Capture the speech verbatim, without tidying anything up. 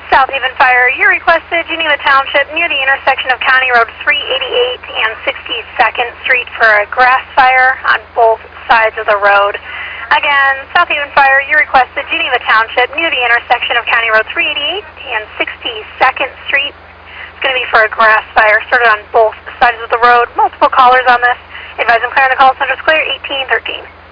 South Haven Fire, you requested Geneva Township near the intersection of County Road three eighty-eight and sixty-second Street for a grass fire on both sides of the road. Again, South Haven Fire, you requested Geneva Township near the intersection of County Road three eighty-eight and sixty-second Street. It's going to be for a grass fire started on both sides of the road. Multiple callers on this. Advise them clear on the call center is clear, eighteen thirteen.